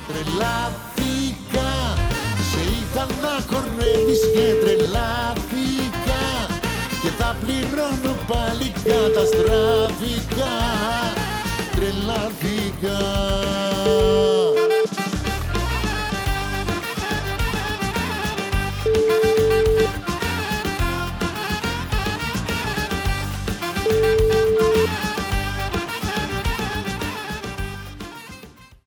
Τρελάθηκα, σε είδα να χορεύεις και τρελάθηκα και θα πληρώνω πάλι καταστράφηκα. Τρελάθηκα.